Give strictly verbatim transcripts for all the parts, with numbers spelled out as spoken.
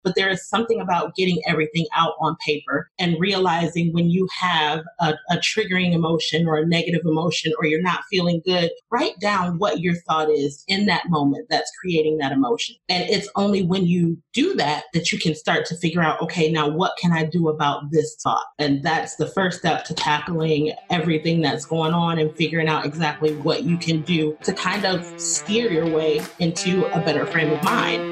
But there is something about getting everything out on paper and realizing when you have a, a triggering emotion or a negative emotion or you're not feeling good, write down what your thought is in that moment that's creating that emotion. And it's only when you do that that you can start to figure out, okay, now what can I do about this thought? And that's the first step to tackling everything that's going on and figuring out exactly what you can do to kind of steer your way into a better frame of mind.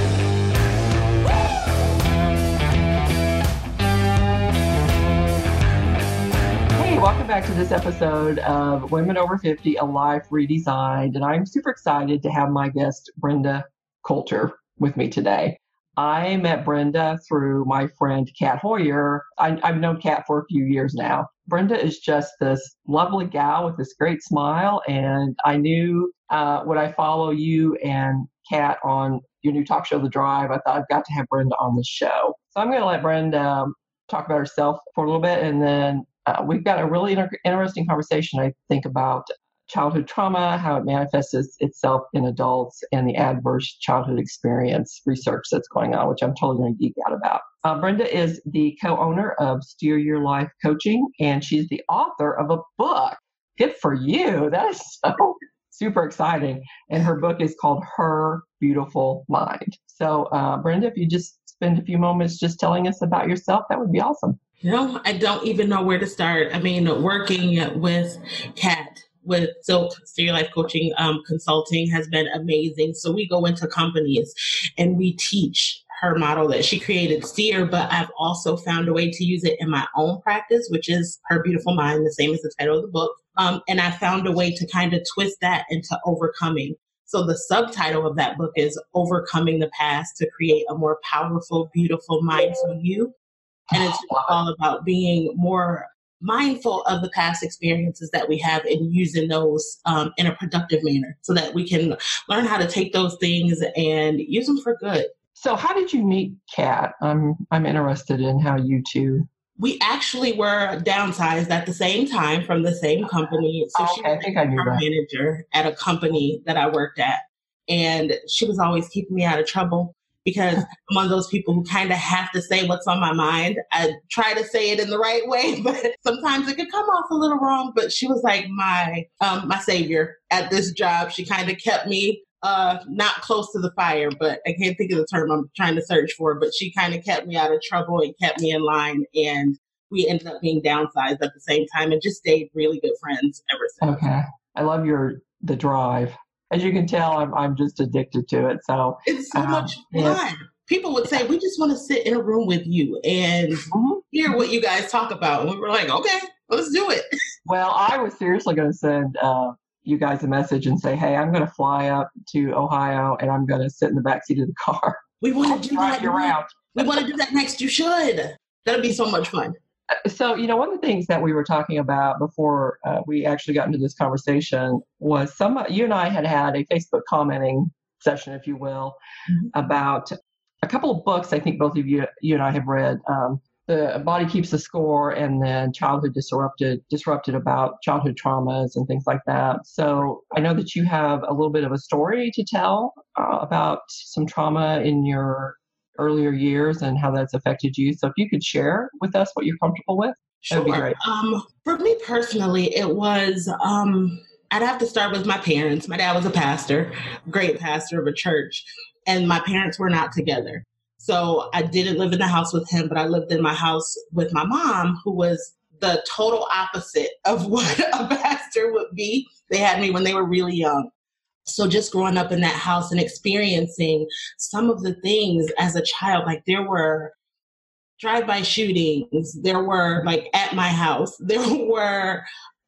Welcome back to this episode of Women Over fifty, A Life Redesigned. And I'm super excited to have my guest, Brenda Coulter, with me today. I met Brenda through my friend, Kat Hoyer. I, I've known Kat for a few years now. Brenda is just this lovely gal with this great smile. And I knew uh, when I follow you and Kat on your new talk show, The Drive, I thought I've got to have Brenda on the show. So I'm going to let Brenda um, talk about herself for a little bit, and then Uh, we've got a really inter- interesting conversation, I think, about childhood trauma, how it manifests itself in adults, and the adverse childhood experience research that's going on, which I'm totally going to geek out about. Uh, Brenda is the co-owner of Steer Your Life Coaching, and she's the author of a book. Good for you. That is so super exciting. And her book is called Her Beautiful Mind. So, uh, Brenda, if you just spend a few moments just telling us about yourself, that would be awesome. You know, I don't even know where to start. I mean, working with Kat, with Silk Steer Your Life Coaching um, Consulting has been amazing. So we go into companies and we teach her model that she created, Steer, but I've also found a way to use it in my own practice, which is Her Beautiful Mind, the same as the title of the book. Um, and I found a way to kind of twist that into overcoming. So the subtitle of that book is Overcoming the Past to Create a More Powerful, Beautiful, Mindful You. And it's all about being more mindful of the past experiences that we have and using those um, in a productive manner so that we can learn how to take those things and use them for good. So how did you meet Kat? I'm I'm interested in how you two. We actually were downsized at the same time from the same company. So oh, she okay. was I think I knew our that. manager at a company that I worked at. And she was always keeping me out of trouble, because I'm one of those people who kind of have to say what's on my mind. I try to say it in the right way, but sometimes it could come off a little wrong. But she was like my um, my savior at this job. She kind of kept me uh, not close to the fire, but I can't think of the term I'm trying to search for. But she kind of kept me out of trouble and kept me in line. And we ended up being downsized at the same time and just stayed really good friends ever since. Okay. I love your the drive. As you can tell, I'm I'm just addicted to it. So it's so um, much fun. Yeah. People would say, we just want to sit in a room with you and mm-hmm. hear what you guys talk about. And we were like, okay, let's do it. Well, I was seriously going to send uh, you guys a message and say, hey, I'm going to fly up to Ohio and I'm going to sit in the backseat of the car. We want to do that. You around. We want to do that next. You should. That'll be so much fun. So, you know, one of the things that we were talking about before uh, we actually got into this conversation was some, you and I had had a Facebook commenting session, if you will, mm-hmm. about a couple of books I think both of you, you and I have read. Um, the Body Keeps the Score, and then Childhood Disrupted, Disrupted about childhood traumas and things like that. So I know that you have a little bit of a story to tell uh, about some trauma in your earlier years and how that's affected you. So if you could share with us what you're comfortable with, sure. That'd be great. Um, for me personally, it was, um, I'd have to start with my parents. My dad was a pastor, great pastor of a church, and my parents were not together. So I didn't live in the house with him, but I lived in my house with my mom, who was the total opposite of what a pastor would be. They had me when they were really young. So just growing up in that house and experiencing some of the things as a child, like there were drive-by shootings, there were like at my house, there were,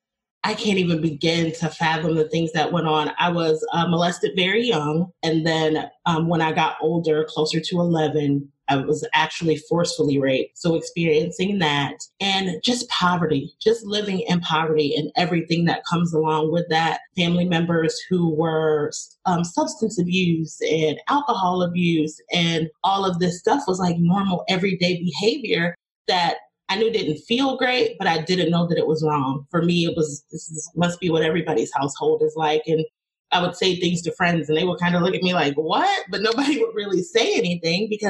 I can't even begin to fathom the things that went on. I was uh, molested very young. And then um, when I got older, closer to eleven, I was actually forcefully raped. So experiencing that and just poverty, just living in poverty and everything that comes along with that. Family members who were um, substance abuse and alcohol abuse and all of this stuff was like normal everyday behavior that I knew didn't feel great, but I didn't know that it was wrong. For me, it was, this is, must be what everybody's household is like. And I would say things to friends and they would kind of look at me like, what? But nobody would really say anything because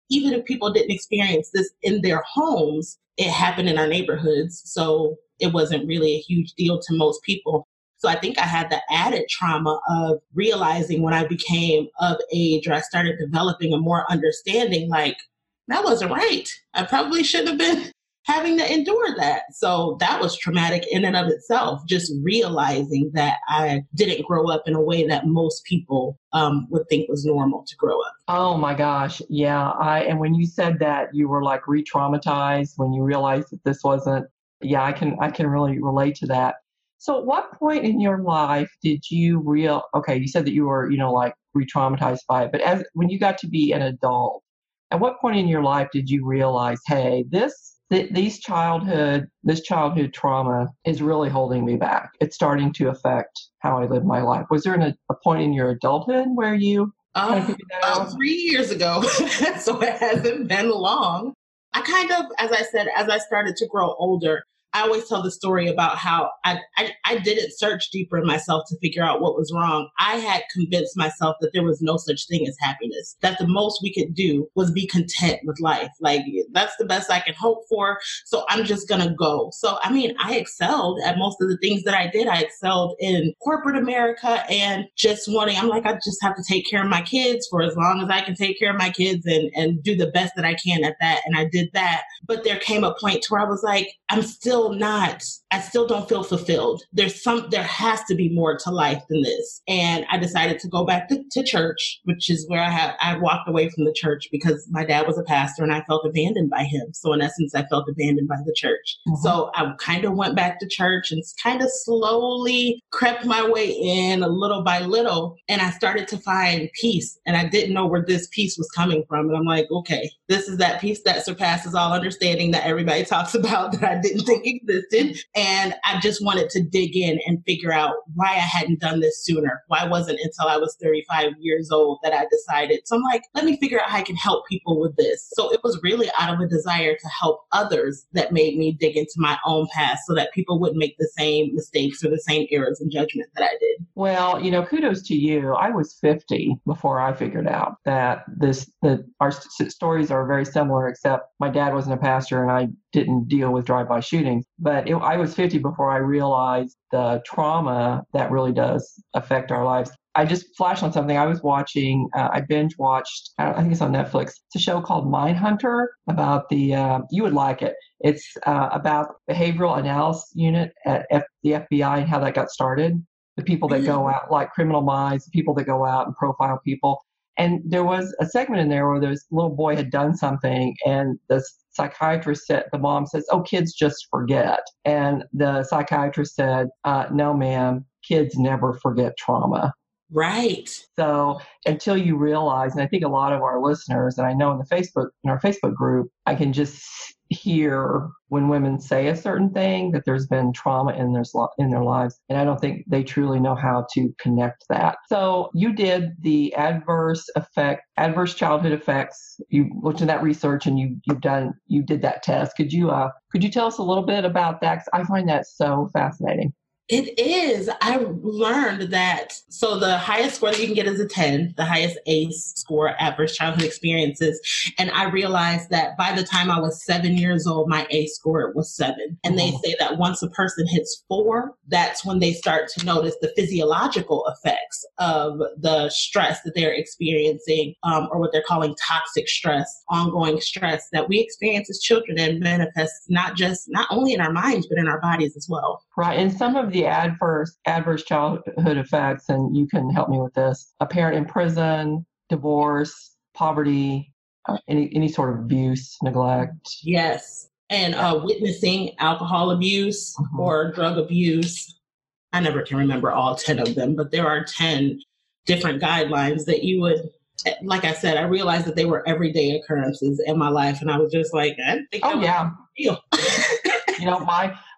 even if people didn't experience this in their homes, it happened in our neighborhoods. So it wasn't really a huge deal to most people. So I think I had the added trauma of realizing when I became of age, or I started developing a more understanding, like, that wasn't right. I probably shouldn't have been having to endure that. So that was traumatic in and of itself, just realizing that I didn't grow up in a way that most people um, would think was normal to grow up. Oh my gosh. Yeah. I, and when you said that, you were like re-traumatized when you realized that this wasn't, yeah, I can, I can really relate to that. So at what point in your life did you real, okay, you said that you were, you know, like re-traumatized by it, but as when you got to be an adult, at what point in your life did you realize, hey, this, th- these childhood, this childhood trauma is really holding me back. It's starting to affect how I live my life. Was there an, a point in your adulthood where you kind of Um, figured that about out? three years ago, so it hasn't been long. I kind of, as I said, as I started to grow older, I always tell the story about how I, I, I didn't search deeper in myself to figure out what was wrong. I had convinced myself that there was no such thing as happiness, that the most we could do was be content with life. Like, that's the best I can hope for. So I'm just going to go. So, I mean, I excelled at most of the things that I did. I excelled in corporate America and just wanting, I'm like, I just have to take care of my kids for as long as I can take care of my kids and, and do the best that I can at that. And I did that. But there came a point to where I was like, I'm still not, I still don't feel fulfilled. There's some, there has to be more to life than this. And I decided to go back to, to church, which is where I have, I walked away from the church because my dad was a pastor and I felt abandoned by him. So in essence, I felt abandoned by the church. Mm-hmm. So I kind of went back to church and kind of slowly crept my way in a little by little. And I started to find peace, and I didn't know where this peace was coming from. And I'm like, okay, this is that peace that surpasses all understanding that everybody talks about that I didn't think existed. And I just wanted to dig in and figure out why I hadn't done this sooner. Why wasn't until I was thirty-five years old that I decided? So I'm like, let me figure out how I can help people with this. So it was really out of a desire to help others that made me dig into my own past so that people wouldn't make the same mistakes or the same errors in judgment that I did. Well, you know, kudos to you. I was fifty before I figured out that this, that our st- stories are very similar, except my dad wasn't a pastor and I didn't deal with drive-by shootings. But it, I was fifty before I realized the trauma that really does affect our lives. I just flashed on something. I was watching, uh, I binge watched, I think it's on Netflix. It's a show called Mindhunter about the, uh, you would like it. It's uh, about behavioral analysis unit at F- the F B I and how that got started. The people that go out, like Criminal Minds, the people that go out and profile people. And there was a segment in there where this little boy had done something, and the psychiatrist said, the mom says, "Oh, kids just forget." And the psychiatrist said, uh, "No, ma'am, kids never forget trauma." Right. So until you realize, and I think a lot of our listeners, and I know in the Facebook, in our Facebook group, I can just hear when women say a certain thing that there's been trauma in their in their lives, and I don't think they truly know how to connect that. So you did the adverse effect, adverse childhood effects. You looked at that research, and you you've done you did that test. Could you uh could you tell us a little bit about that? 'Cause I find that so fascinating. It is. I learned that, so the highest score that you can get is a ten, the highest A C E score, adverse childhood experiences. And I realized that by the time I was seven years old, my A C E score was seven. And they say that once a person hits four, that's when they start to notice the physiological effects of the stress that they're experiencing, um, or what they're calling toxic stress, ongoing stress that we experience as children and manifests not just, not only in our minds, but in our bodies as well. Right. And some of the adverse adverse childhood effects, and you can help me with this, a parent in prison, divorce, poverty, uh, any any sort of abuse, neglect. Yes. And uh, witnessing alcohol abuse mm-hmm. or drug abuse. I never can remember all ten of them, but there are ten different guidelines that you would, like I said, I realized that they were everyday occurrences in my life. And I was just like, I think oh, yeah. Real. You know, my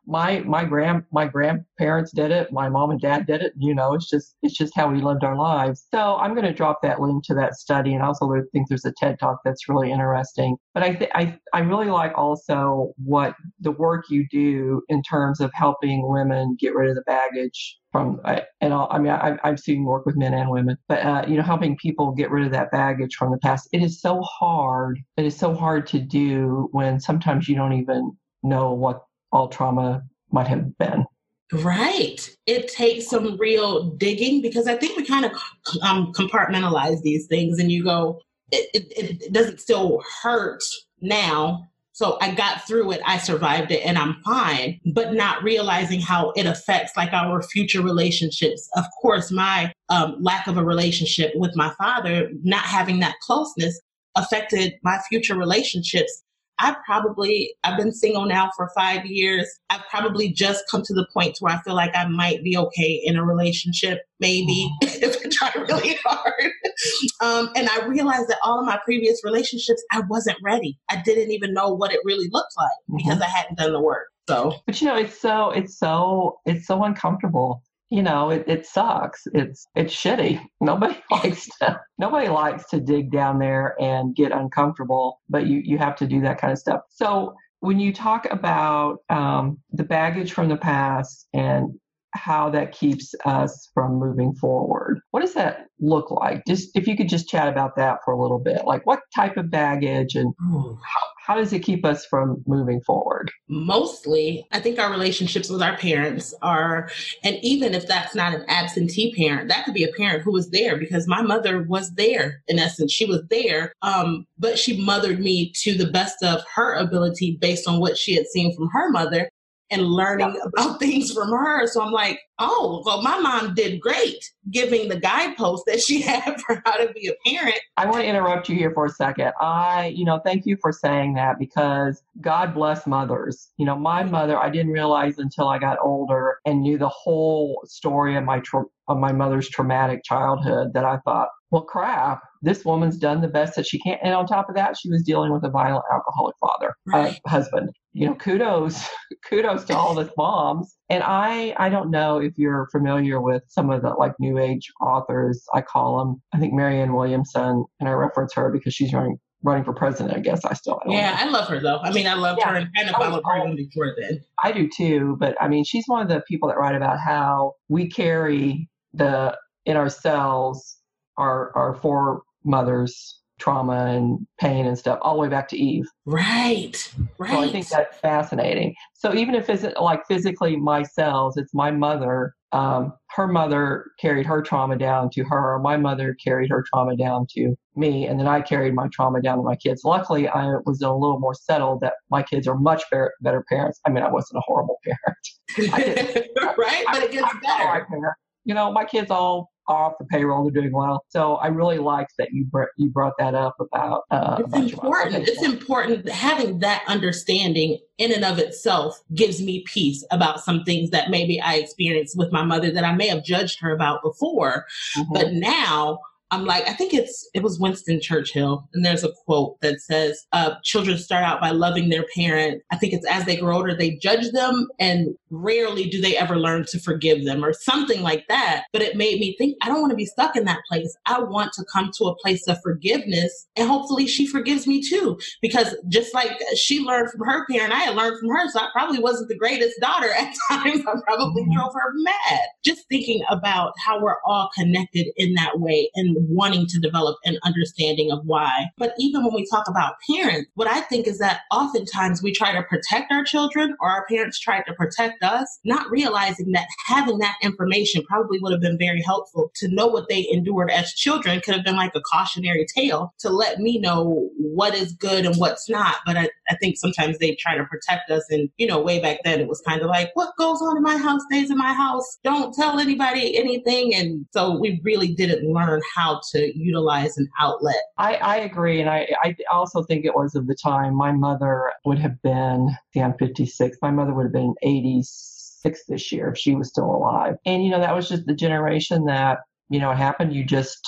my my grand my grandparents did it, my mom and dad did it. You know, it's just it's just how we lived our lives. So I'm going to drop that link to that study, and I also think there's a TED Talk that's really interesting. But I th- I I really like also what the work you do in terms of helping women get rid of the baggage from, and I'll, I mean, I, I've seen work with men and women, but, uh, you know, helping people get rid of that baggage from the past. It is so hard. It is so hard to do when sometimes you don't even know what all trauma might have been. Right. It takes some real digging, because I think we kind of um, compartmentalize these things and you go, it, it, it doesn't still hurt now. So I got through it, I survived it, and I'm fine, but not realizing how it affects like our future relationships. Of course, my um, lack of a relationship with my father, not having that closeness, affected my future relationships. I probably, I've been single now for five years. I've probably just come to the point where I feel like I might be okay in a relationship, maybe, if I try really hard. Um, and I realized that all of my previous relationships, I wasn't ready. I didn't even know what it really looked like because mm-hmm. I hadn't done the work. So, but you know, it's so, it's so, it's so uncomfortable. You know, it, it sucks. It's it's shitty. Nobody likes to nobody likes to dig down there and get uncomfortable, but you, you have to do that kind of stuff. So when you talk about um, the baggage from the past and how that keeps us from moving forward, what does that look like? Just if you could just chat about that for a little bit, like what type of baggage and how, how does it keep us from moving forward? Mostly, I think our relationships with our parents are, and even if that's not an absentee parent, that could be a parent who was there, because my mother was there. In essence, she was there, um, but she mothered me to the best of her ability based on what she had seen from her mother and learning yeah. about things from her. So I'm like, oh, well, my mom did great giving the guideposts that she had for how to be a parent. I want to interrupt you here for a second. I, you know, thank you for saying that, because God bless mothers. You know, my mother, I didn't realize until I got older and knew the whole story of my tra- of my mother's traumatic childhood that I thought, well, crap, this woman's done the best that she can. And on top of that, she was dealing with a violent alcoholic father, right. uh, husband. You know, kudos, kudos to all the moms. And I, I don't know if you're familiar with some of the like new age authors. I call them, I think Marianne Williamson, and I reference her because she's running running for president. I guess I still. I yeah, know. I love her though. I mean, I loved yeah. her and kind of followed oh, her even before then. I do too, but I mean, she's one of the people that write about how we carry the in ourselves our our foremothers' trauma and pain and stuff all the way back to Eve. Right, right. So I think that's fascinating. So even if it's like physically my cells, it's my mother. Um, her mother carried her trauma down to her. My mother carried her trauma down to me, and then I carried my trauma down to my kids. Luckily, I was a little more settled that my kids are much better, better parents. I mean, I wasn't a horrible parent. I right, but it gets I, better. I, you know, my kids all off the payroll, they're doing well. So I really liked that you br- you brought that up about. Uh, it's about important. It's important having that understanding in and of itself gives me peace about some things that maybe I experienced with my mother that I may have judged her about before, mm-hmm. but now. I'm like, I think it's, it was Winston Churchill. And there's a quote that says, uh, children start out by loving their parent. I think it's as they grow older, they judge them, and rarely do they ever learn to forgive them or something like that. But it made me think, I don't want to be stuck in that place. I want to come to a place of forgiveness, and hopefully she forgives me too. Because just like she learned from her parent, I had learned from her. So I probably wasn't the greatest daughter at times. I probably mm-hmm. drove her mad. Just thinking about how we're all connected in that way and wanting to develop an understanding of why. But even when we talk about parents, what I think is that oftentimes we try to protect our children, or our parents tried to protect us, not realizing that having that information probably would have been very helpful. To know what they endured as children could have been like a cautionary tale to let me know what is good and what's not. But I, I think sometimes they try to protect us. And, you know, way back then it was kind of like, what goes on in my house stays in my house. Don't tell anybody anything. And so we really didn't learn how to utilize an outlet. I, I agree. And I, I also think it was of the time. My mother would have been, see, I'm fifty-six. My mother would have been eighty-six this year if she was still alive. And, you know, that was just the generation that, you know, it happened. You just,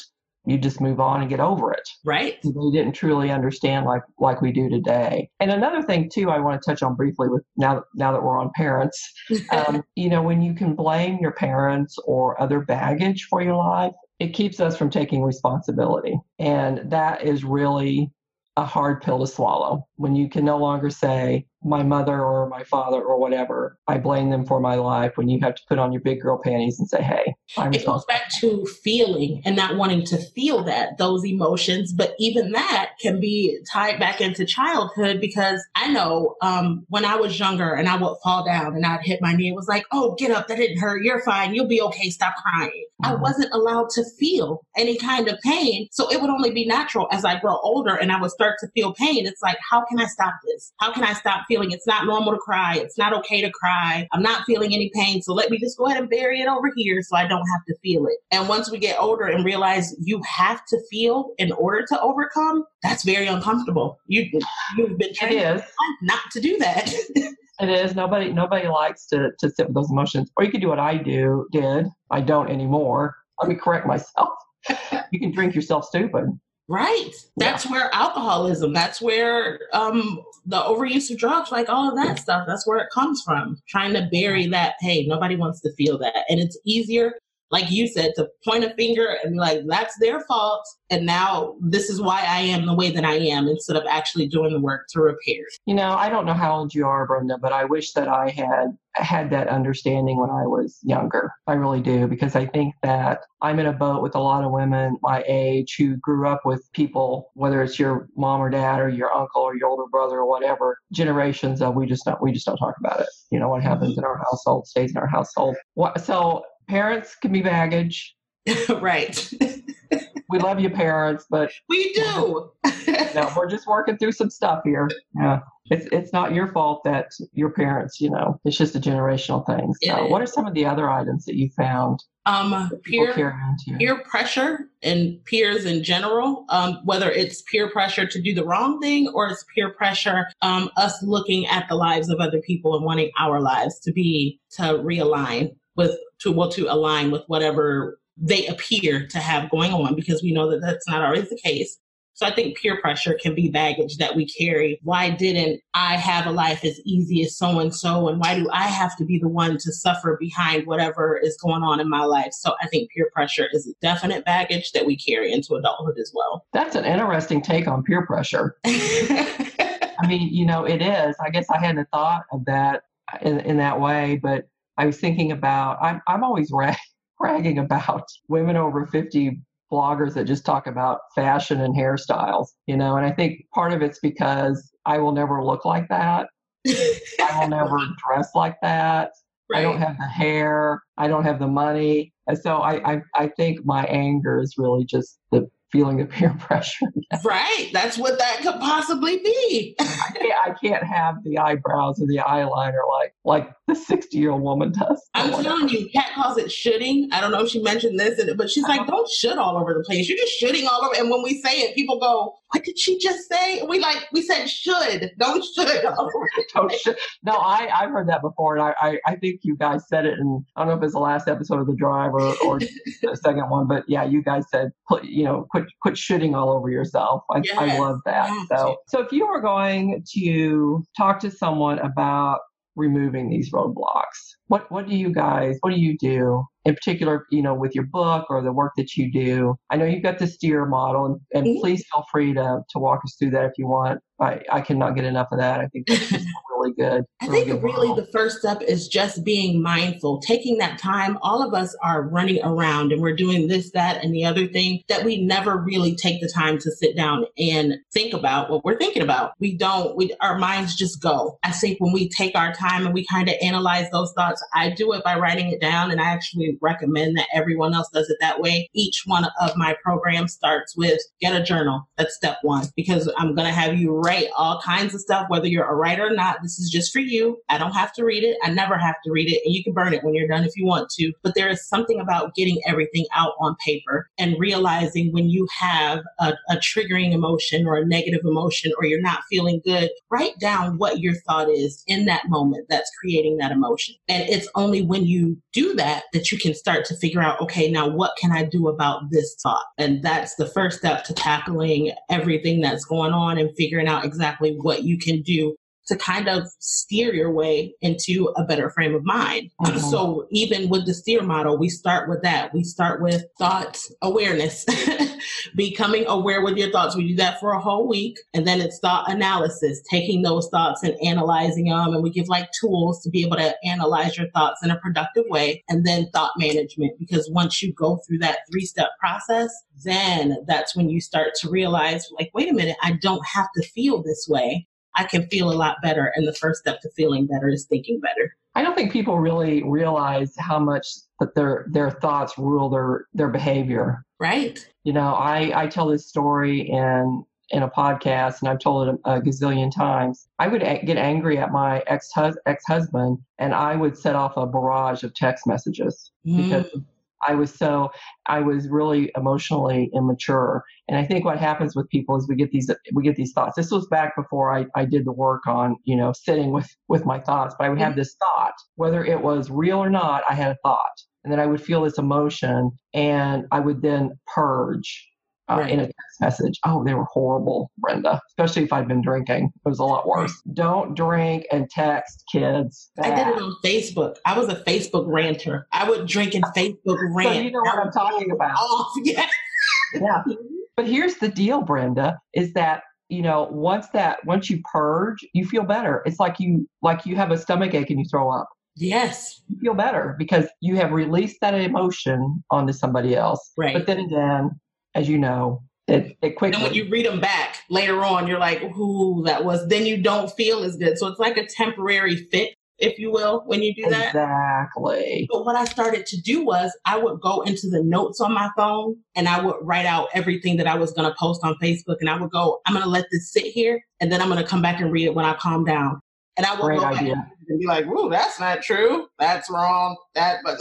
you just move on and get over it. Right. They didn't truly understand like like we do today. And another thing too, I want to touch on briefly with now now that we're on parents. Um, you know, when you can blame your parents or other baggage for your life, it keeps us from taking responsibility, and that is really a hard pill to swallow when you can no longer say, my mother or my father or whatever, I blame them for my life, when you have to put on your big girl panties and say, hey, I'm It goes back to feeling and not wanting to feel that, those emotions. But even that can be tied back into childhood, because I know um, when I was younger and I would fall down and I'd hit my knee, it was like, oh, get up, that didn't hurt, you're fine, you'll be okay, stop crying. I wasn't allowed to feel any kind of pain. So it would only be natural as I grow older and I would start to feel pain. It's like, how can I stop this? How can I stop feeling? It's not normal to cry. It's not okay to cry. I'm not feeling any pain. So let me just go ahead and bury it over here so I don't have to feel it. And once we get older and realize you have to feel in order to overcome, that's very uncomfortable. You, you've been trained not to do that. It is. Nobody nobody likes to, to sit with those emotions. Or you could do what I do, did. I don't anymore. Let me correct myself. You can drink yourself stupid. Right. That's yeah. where alcoholism, that's where um, the overuse of drugs, like all of that stuff, that's where it comes from. Trying to bury that pain. Nobody wants to feel that. And it's easier, like you said, to point a finger and be like, that's their fault. And now this is why I am the way that I am, instead of actually doing the work to repair. You know, I don't know how old you are, Brenda, but I wish that I had had that understanding when I was younger. I really do, because I think that I'm in a boat with a lot of women my age who grew up with people, whether it's your mom or dad or your uncle or your older brother or whatever, generations of we just don't we just don't talk about it. You know, what happens mm-hmm. in our household stays in our household. What, so parents can be baggage. Right. We love you, parents, but we do. No, we're just working through some stuff here. Yeah, it's it's not your fault that your parents, you know, it's just a generational thing. So, what are some of the other items that you found? Um, peer peer pressure and peers in general. Um, whether it's peer pressure to do the wrong thing or it's peer pressure, um, us looking at the lives of other people and wanting our lives to be to realign with to well to align with whatever they appear to have going on, because we know that that's not always the case. So I think peer pressure can be baggage that we carry. Why didn't I have a life as easy as so-and-so? And why do I have to be the one to suffer behind whatever is going on in my life? So I think peer pressure is a definite baggage that we carry into adulthood as well. That's an interesting take on peer pressure. I mean, you know, it is. I guess I hadn't thought of that in, in that way, but I was thinking about, I'm, I'm always rag, bragging about women over fifty bloggers that just talk about fashion and hairstyles, you know, and I think part of it's because I will never look like that. I will never dress like that. Right. I don't have the hair. I don't have the money. And so I, I, I think my anger is really just the feeling of peer pressure. Right. That's what that could possibly be. I, can't, I can't have the eyebrows or the eyeliner like like the sixty-year-old woman does. I'm telling you, Kat calls it shooting. I don't know if she mentioned this, but she's like, don't shoot all over the place. You're just shooting all over. And when we say it, people go, what did she just say? We like, we said should. Don't should all over the don't should. No, I, I've heard that before. And I, I, I think you guys said it in, I don't know if it's the last episode of The Drive or, or the second one, but yeah, you guys said, you know, quit, quit shooting all over yourself. I, yes. I love that. Yes. So, so if you were going to talk to someone about removing these roadblocks, what what do you guys what do you do in particular, you know, with your book or the work that you do? I know you've got the STEER model, and, and mm-hmm. please feel free to to walk us through that if you want. I, I cannot get enough of that. I think that's just really good. I really think good really model. The first step is just being mindful, taking that time. All of us are running around and we're doing this, that, and the other thing that we never really take the time to sit down and think about what we're thinking about. We don't, we, our minds just go. I think when we take our time and we kind of analyze those thoughts, I do it by writing it down, and I actually recommend that everyone else does it that way. Each one of my programs starts with get a journal. That's step one, because I'm going to have you write all kinds of stuff, whether you're a writer or not. This is just for you. I don't have to read it. I never have to read it. And you can burn it when you're done if you want to. But there is something about getting everything out on paper and realizing when you have a, a triggering emotion or a negative emotion or you're not feeling good, write down what your thought is in that moment that's creating that emotion. And it's only when you do that that you can start to figure out, okay, now what can I do about this thought? And that's the first step to tackling everything that's going on and figuring out exactly what you can do to kind of steer your way into a better frame of mind. Mm-hmm. So even with the STEER model, we start with that. We start with thought awareness, becoming aware with your thoughts. We do that for a whole week. And then it's thought analysis, taking those thoughts and analyzing them. And we give like tools to be able to analyze your thoughts in a productive way. And then thought management, because once you go through that three-step process, then that's when you start to realize, like, wait a minute, I don't have to feel this way. I can feel a lot better. And the first step to feeling better is thinking better. I don't think people really realize how much that their their thoughts rule their their behavior. Right. You know, I, I tell this story in in a podcast, and I've told it a, a gazillion times. I would a- get angry at my ex ex husband, and I would set off a barrage of text messages mm. because I was so, I was really emotionally immature. And I think what happens with people is we get these, we get these thoughts. This was back before I, I did the work on, you know, sitting with, with my thoughts, but I would have this thought, whether it was real or not, I had a thought. And then I would feel this emotion and I would then purge uh, right. in a text message. Oh, they were horrible, Brenda, especially if I'd been drinking. It was a lot worse. Don't drink and text, kids. Bad. I did it on Facebook. I was a Facebook ranter. I would drink and Facebook rant. So you know what I'm talking about. Off. Yeah. Yeah. But here's the deal, Brenda, is that, you know, once that, once you purge, you feel better. It's like you, like you have a stomach ache and you throw up. Yes. You feel better because you have released that emotion onto somebody else. Right. But then again, as you know, it, it quickly. And when you read them back later on, you're like, ooh, that was, then you don't feel as good. So it's like a temporary fix, if you will, when you do that. Exactly. But what I started to do was I would go into the notes on my phone and I would write out everything that I was going to post on Facebook. And I would go, I'm going to let this sit here. And then I'm going to come back and read it when I calm down. And I would Great go back idea. and be like, ooh, that's not true. That's wrong. That, but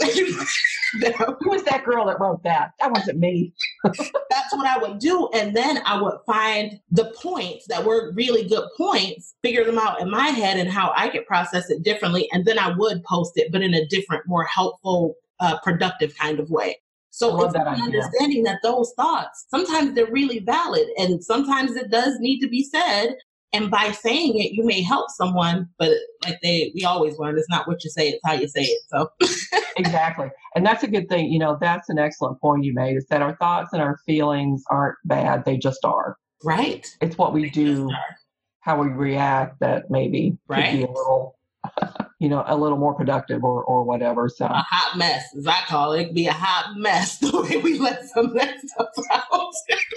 who was that girl that wrote that? That wasn't me. That's what I would do. And then I would find the points that were really good points, figure them out in my head and how I could process it differently. And then I would post it, but in a different, more helpful, uh, productive kind of way. So it's that understanding that those thoughts, sometimes they're really valid and sometimes it does need to be said. And by saying it, you may help someone, but like they, we always learn, it's not what you say, it's how you say it. So exactly. And that's a good thing. You know, that's an excellent point you made, is that our thoughts and our feelings aren't bad. They just are. Right. It's what we they do, how we react that maybe right. could be a little, you know, a little more productive or, or whatever. So a hot mess, as I call it. It'd be a hot mess the way we let some of that stuff out.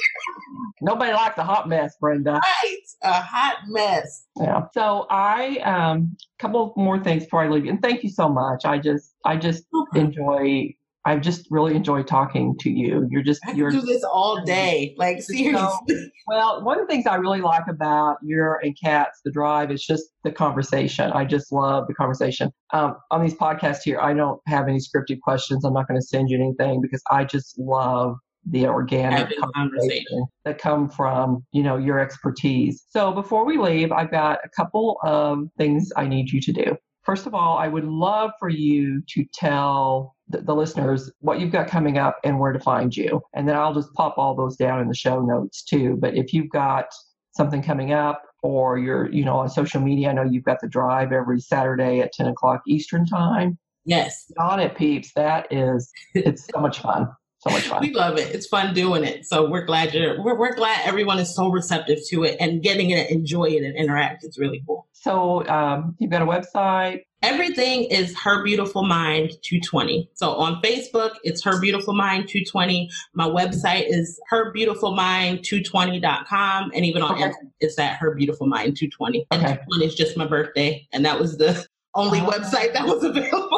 Nobody likes a hot mess, Brenda. Right. A hot mess. Yeah. So I, um, couple more things before I leave you. And thank you so much. I just, I just okay. enjoy, I just really enjoy talking to you. You're just, I you're do this all day. Like seriously. So, well, one of the things I really like about your and Kat's The Drive is just the conversation. I just love the conversation. Um, on these podcasts here, I don't have any scripted questions. I'm not going to send you anything because I just love the organic conversation, conversation that come from, you know, your expertise. So before we leave, I've got a couple of things I need you to do. First of all, I would love for you to tell the, the listeners what you've got coming up and where to find you. And then I'll just pop all those down in the show notes too. But if you've got something coming up or you're, you know, on social media, I know you've got The Drive every Saturday at ten o'clock Eastern time. Yes. Get on it, peeps. That is, it's so much fun. So much fun. We love it. It's fun doing it. So we're glad you're, we're, we're glad everyone is so receptive to it and getting it, enjoy it and interact. It's really cool. So um, you've got a website. Everything is Her Beautiful Mind two twenty. So on Facebook, it's Her Beautiful Mind two twenty. My website is her beautiful mind two twenty dot com. And even on okay. Instagram, it's at Her Beautiful Mind two twenty. And okay. two twenty is just my birthday. And that was the only oh. website that was available.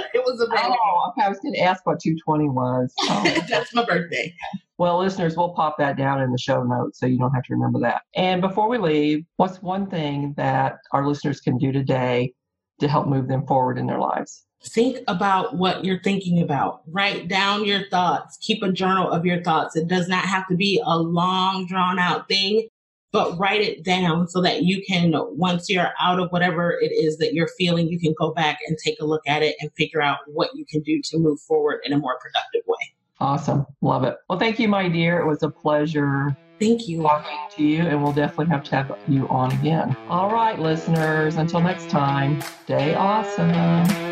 It was amazing. Oh, okay. I was going to ask what two twenty was. Oh. That's my birthday. Well, listeners, we'll pop that down in the show notes so you don't have to remember that. And before we leave, what's one thing that our listeners can do today to help move them forward in their lives? Think about what you're thinking about. Write down your thoughts. Keep a journal of your thoughts. It does not have to be a long, drawn out thing, but write it down so that you can, once you're out of whatever it is that you're feeling, you can go back and take a look at it and figure out what you can do to move forward in a more productive way. Awesome. Love it. Well, thank you, my dear. It was a pleasure. Thank you. Talking to you, and we'll definitely have to have you on again. All right, listeners, until next time, stay awesome.